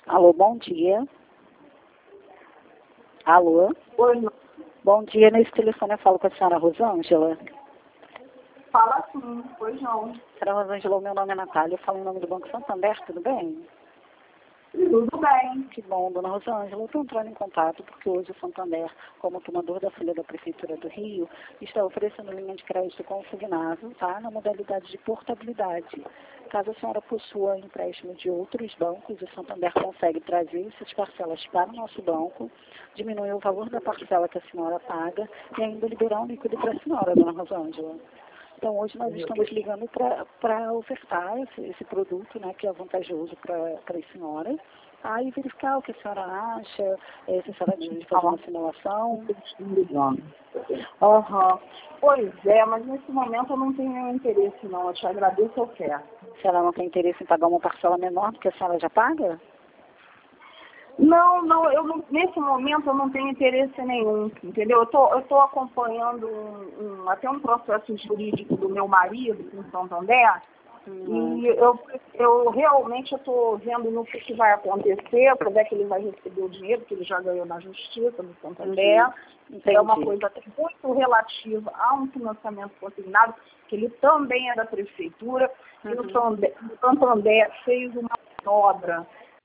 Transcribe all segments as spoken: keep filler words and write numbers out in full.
Alô, bom dia. Alô? Oi, Bom dia, nesse telefone eu falo com a senhora Rosângela. fala sim, pois não. Senhora Rosângela, meu nome é Natália, eu falo em nome do Banco Santander, tudo bem? Tudo bem. Que bom, dona Rosângela, eu estou entrando em contato porque hoje o Santander, como tomador da folha da Prefeitura do Rio, está oferecendo linha de crédito consignado, tá? Na modalidade de portabilidade. Caso a senhora possua empréstimo de outros bancos, o Santander consegue trazer essas parcelas para o nosso banco, diminuir o valor da parcela que a senhora paga e ainda liberar um líquido para a senhora, dona Rosângela. Então, hoje nós estamos ligando para ofertar esse, esse produto, né, que é vantajoso para as senhoras, tá? E verificar o que a senhora acha, é, se a senhora deseja fazer uma simulação. Aham. Pois é, mas nesse momento eu não tenho nenhum interesse não. Eu te agradeço, eu quero. Se ela não tem interesse em pagar uma parcela menor do que a senhora já paga? Não, não, eu não, nesse momento eu não tenho interesse nenhum, entendeu? Eu tô, eu tô acompanhando um, um, até um processo jurídico do meu marido em Santander, Uhum. e eu, eu realmente estou vendo no que, que vai acontecer, quando é que ele vai receber o dinheiro, que ele já ganhou na justiça do Santander. Uhum. É uma coisa até muito relativa a um financiamento consignado, que ele também é da prefeitura, Uhum. e o Santander, o Santander fez uma obra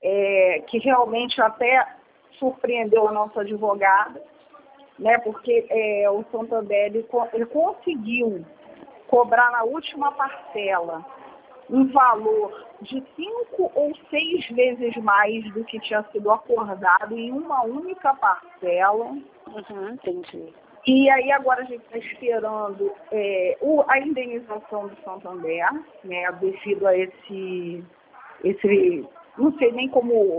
é, que realmente até surpreendeu a nossa advogada, né, porque é, o Santander ele, ele conseguiu cobrar na última parcela um valor de cinco ou seis vezes mais do que tinha sido acordado em uma única parcela. Uhum, entendi. E aí agora a gente está esperando é, o, a indenização do Santander, né, devido a esse, esse não sei nem como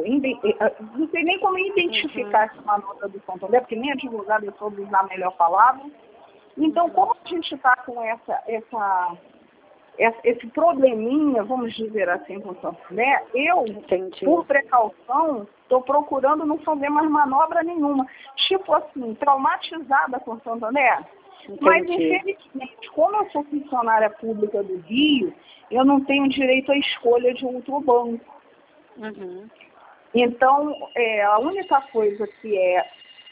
não sei nem como identificar Uhum. essa nota do Santander, porque nem advogado eu soube usar a melhor palavra. Então, como a gente está com essa, essa, esse probleminha, vamos dizer assim, com o Santander, eu, Entendi. por precaução, estou procurando não fazer mais manobra nenhuma. Tipo assim, traumatizada com o Santander. Entendi. Mas, infelizmente, como eu sou funcionária pública do Rio, eu não tenho direito à escolha de outro banco. Uhum. Então, é, a única coisa que é,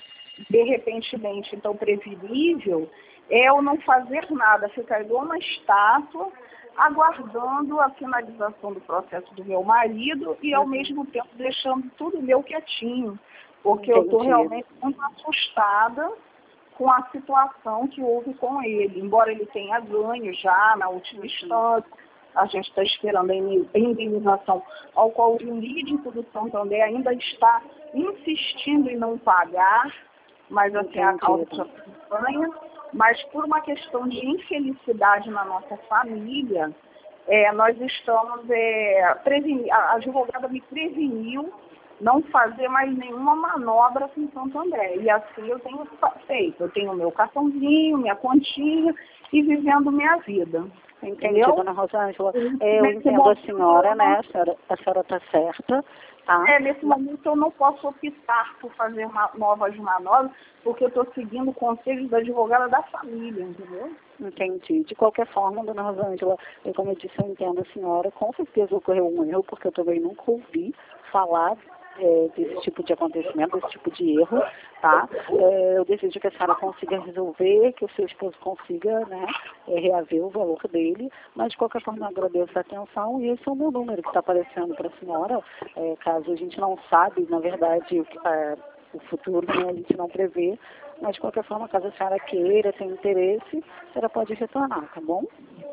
de repentemente, então, previsível, é eu não fazer nada, ficar igual uma estátua, aguardando a finalização do processo do meu marido e, ao Uhum. mesmo tempo, deixando tudo meu quietinho, porque Entendi. eu estou realmente muito assustada com a situação que houve com ele. Embora ele tenha ganho já na última Uhum. instância, a gente está esperando a indenização, ao qual o jurídico do Santander ainda está insistindo em não pagar, mas assim, a causa já ganha. Mas por uma questão de infelicidade na nossa família, é, nós estamos, é, preveni, a advogada me preveniu não fazer mais nenhuma manobra com o Santander. E assim eu tenho feito. Eu tenho meu cartãozinho, minha continha e vivendo minha vida. Entendi, Entendeu? dona Rosângela. Eu entendo a senhora, né? A senhora a senhora está certa, tá? É, nesse momento eu não posso optar por fazer ma novas manobras, porque eu estou seguindo conselhos da advogada da família, entendeu? Entendi. De qualquer forma, dona Rosângela, eu, como eu disse, eu entendo a senhora, com certeza ocorreu um erro, porque eu também nunca ouvi falar é, desse tipo de acontecimento, desse tipo de erro, tá? É, eu desejo que a senhora consiga resolver, que o seu esposo consiga, né, é, reaver o valor dele, mas de qualquer forma eu agradeço a atenção e esse é o meu número que está aparecendo para a senhora, é, caso a gente não sabe, na verdade, o que é, o futuro, né, a gente não prevê, mas de qualquer forma, caso a senhora queira, tenha interesse, a senhora pode retornar, tá bom?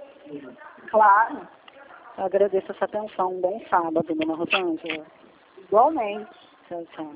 Claro. Eu agradeço essa atenção. Um bom sábado, dona Rosângela. Igualmente. Tchau, tchau.